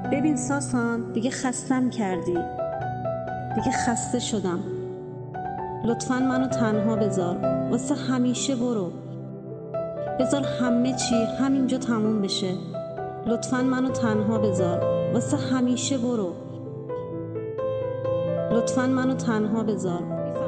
ببین ساسان، دیگه خستم کردی، دیگه خسته شدم. لطفاً منو تنها بذار، واسه همیشه برو. بذار همه چی همینجا تموم بشه. لطفاً منو تنها بذار، واسه همیشه برو. لطفاً منو تنها بذار.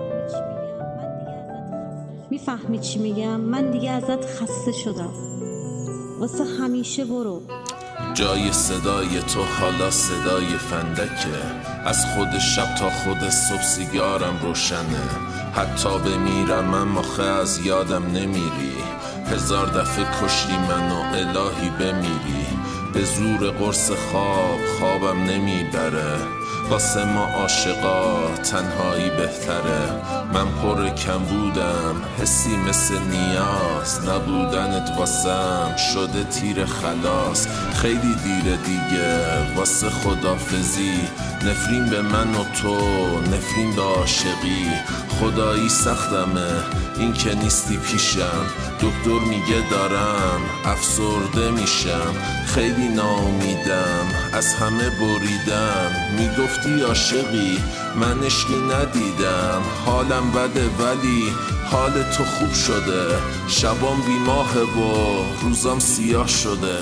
میفهمی چی میگم؟ من دیگه ازت خسته شدم. واسه همیشه برو. جای صدای تو حالا صدای فندکه، از خود شب تا خود صبح سیگارم روشنه. حتی بمیرم اما خه از یادم نمیری، 1000 دفعه کشتی منو الهی بمیری. به زور قرص خوابم نمیبره، واسه ما عاشقا تنهایی بهتره. من پر کم بودم، حسی مثل نیاز، نبودنت واسم شده تیر خلاص. خیلی دیره دیگه واسه خدافزی، نفرین به من و تو، نفرین به عاشقی. خدایی سختمه این که نیستی پیشم، دکتر میگه دارم افسرده میشم. خیلی ناامیدم، از همه بریدم. میگفتی عاشقی، من عشقی ندیدم. حالم بده ولی حال تو خوب شده. شبام بیماهه و روزام سیاه شده.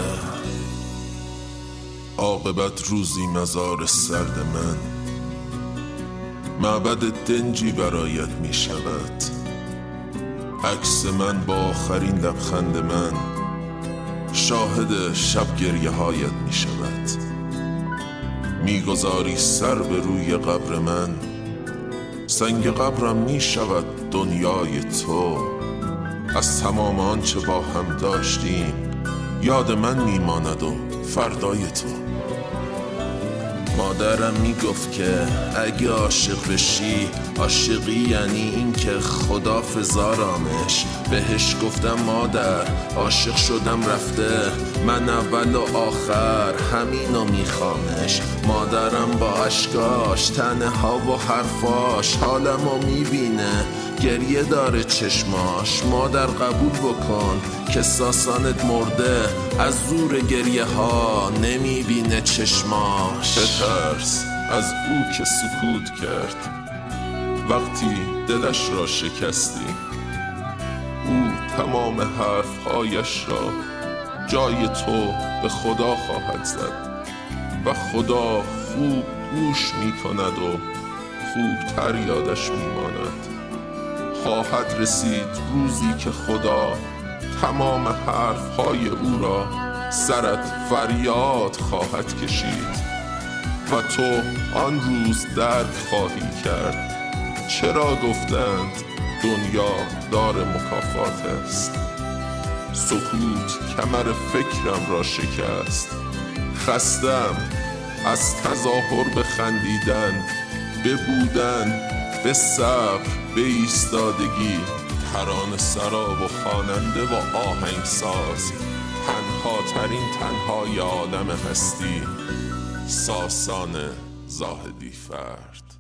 عاقبت روزی مزار سرد من، معبد دنجی برایت می شود. عکس من با آخرین لبخند من، شاهد شب گریه هایت می شود. می گذاری سر به روی قبر من، سنگ قبرم می شود دنیای تو. از تمام آنچه با هم داشتیم یاد من می ماند و فردای تو. مادرم میگفت که اگه عاشق بشی، عاشقی یعنی این که خدا فزارامش. بهش گفتم مادر عاشق شدم رفته، من اول و آخر همینو میخوامش. مادرم با اشکاش، تنها و حرفاش حالمو میبینه، گریه داره چشماش. مادر قبول بکن که ساسانت مرده، از زور گریه ها نمیبینه چشماش. بترس از او که سکوت کرد وقتی دلش را شکستی. او تمام حرفهایش را جای تو به خدا خواهد زد و خدا خوب گوش میکند و خوبتر یادش میماند. خواهد رسید روزی که خدا تمام حرفهای او را سرت فریاد خواهد کشید و تو آن روز درک خواهی کرد چرا گفتند دنیا دار مکافات است. سکوت کمر فکرم را شکست، خستم از تظاهر به خندیدن، به بودن، به صبر، به ایستادگی. ترانه سرا و خواننده و آهنگساز، تنها ترین تنهای عالم هستی، ساسان زاهدی فرد.